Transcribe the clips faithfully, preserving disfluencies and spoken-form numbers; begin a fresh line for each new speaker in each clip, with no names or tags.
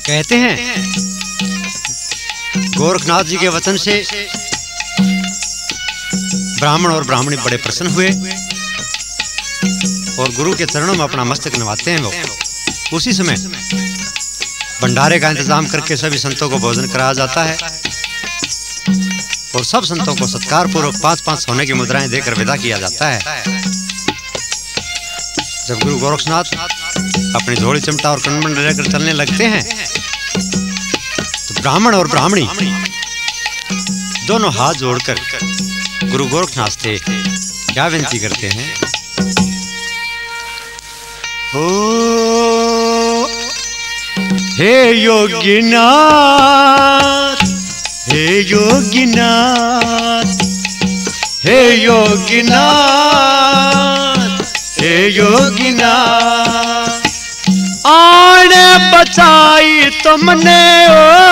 कहते हैं गोरखनाथ जी के वचन से ब्राह्मण और ब्राह्मणी बड़े प्रसन्न हुए और गुरु के चरणों में अपना मस्तक नवाते हैं लोग। उसी समय भंडारे का इंतजाम करके सभी संतों को भोजन कराया जाता है और सब संतों को सत्कार पूर्वक पांच पांच सोने की मुद्राएं देकर विदा किया जाता है। जब गुरु गोरखनाथ अपनी झोली चिमटा और कमंडल लेकर चलने लगते हैं तो ब्राह्मण और ब्राह्मणी दोनों हाथ जोड़कर गुरु गोरखनाथ से क्या विनती करते हैं। ओ हे योगीनाथ, हे योगीनाथ, हे योगीनाथ, हे योगीनाथ, आने बचाई तुमने ओ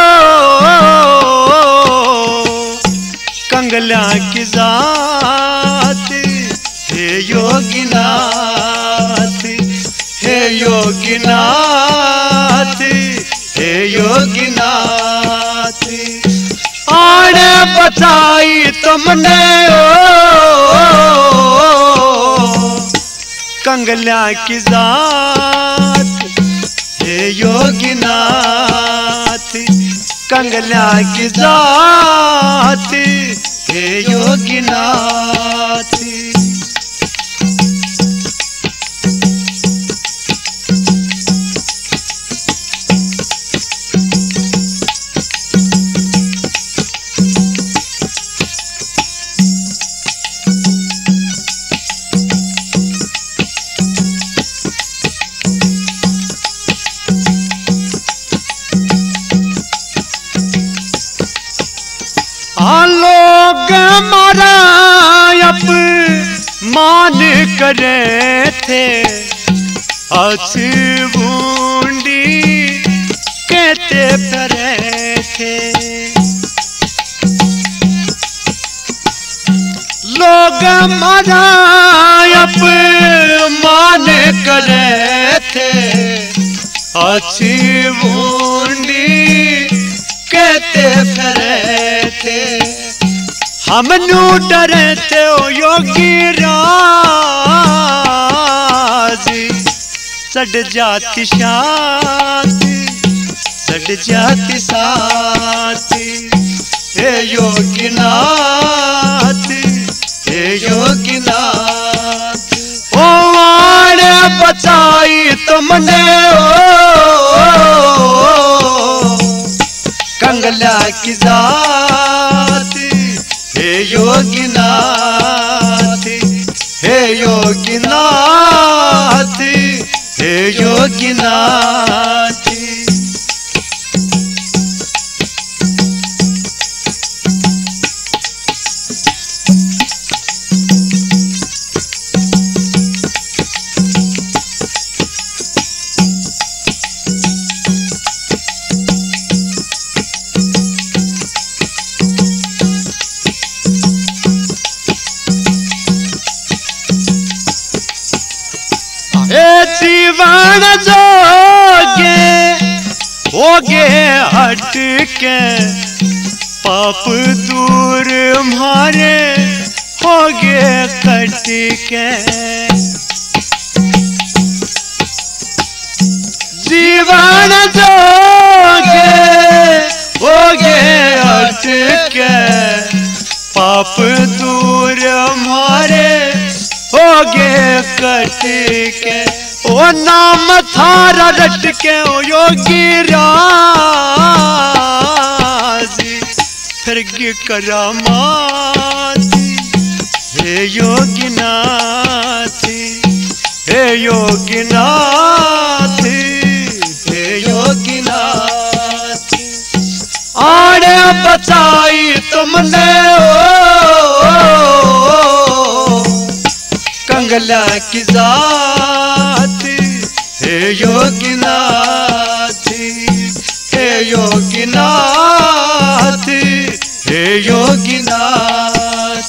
कंगला की जात। हे योगीनाथ, हे योगीनाथ, हे योगीनाथ, आने बचाई तुमने ओ कंगला की जात। हे योगीनाथ, कंगला की जात। हे योगीनाथ, लोग मारा अपमान करे थे, अछबूंडी कहते फिरे थे। लोग मारा अपमान करे थे, अछबूंडी कहते फिरे थे। हम नू डरे थे ओ योगी राज, सड़ जाती शाती, सड़ जाती साथी। हे योगीनाथ, हे योगीनाथ, ओ आने बचाई तुमने ओ कंगला की जात। हे योगीनाथ, हे योगीनाथ, हे योगीनाथ, जीवन जोगे होगे हट के, पाप दूर मारे होगे कट के। जीवन जोगे होगे हट के, पाप दूर मारे होगे कट के। ओ नाम थारा रट के ओ योगी राज, फिर करामाती। हे योगीनाथ, हे योगीनाथ, हे योगीनाथ, आने बचाई तुमने ओ कंगला की जात। हे योगीनाथ, हे योगीनाथ, हे योगीनाथ,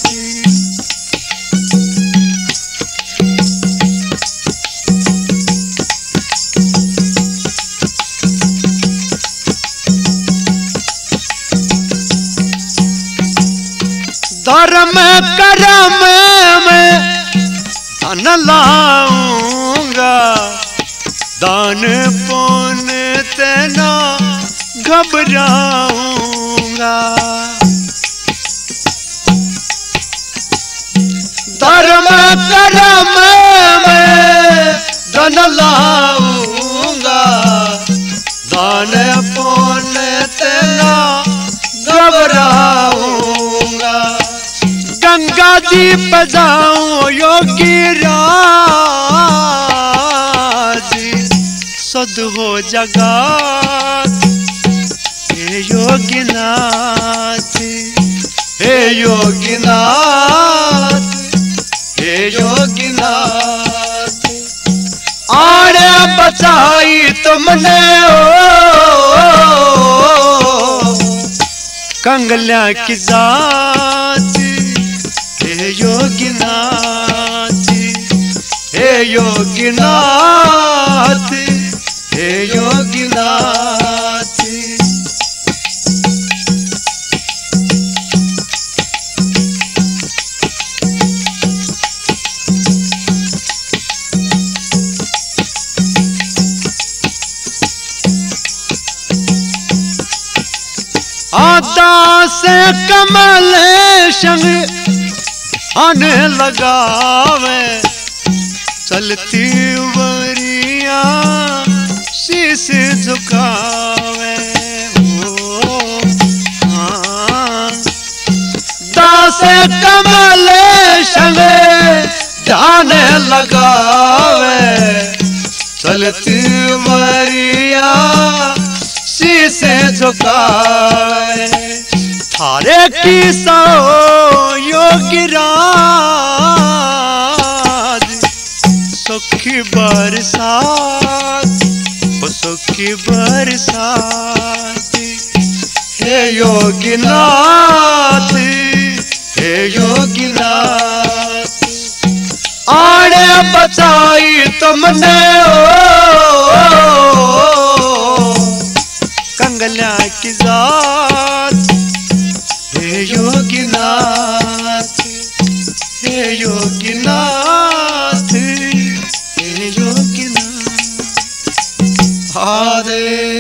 धर्म कर्म में धन लाऊंगा, दान पुण्य तेना घबराऊंगा। धर्म कर्म में धन लाऊंगा, दान पुण्य तेना घबराऊंगा। गंगा जी बजाऊं योगी राज, सद हो जगत हे योगीनाथ, हे योगीनाथ, हे योगीनाथ। आड़े बचाई तुमने ओ कंगल्या की जात, हे योगीनाथ, हे योगीनाथ, हे योगीनाथ। आदा से कमल संग आने लगावे, चलती वरिया शीश झुकावे। ओ हाँ, दास कमल संग जाने लगावे, चलती वरिया शीश झुकावे। थारे की सो योगीराज, सुखी बरसात, सुखी बरसात। हे योगीनाथ, हे योगीनाथ। आड़े बचाई तुमने ओ कंगल्या की जात, हे योगीनाथ, हे योगीनाथ, हे योगीनाथ। हरे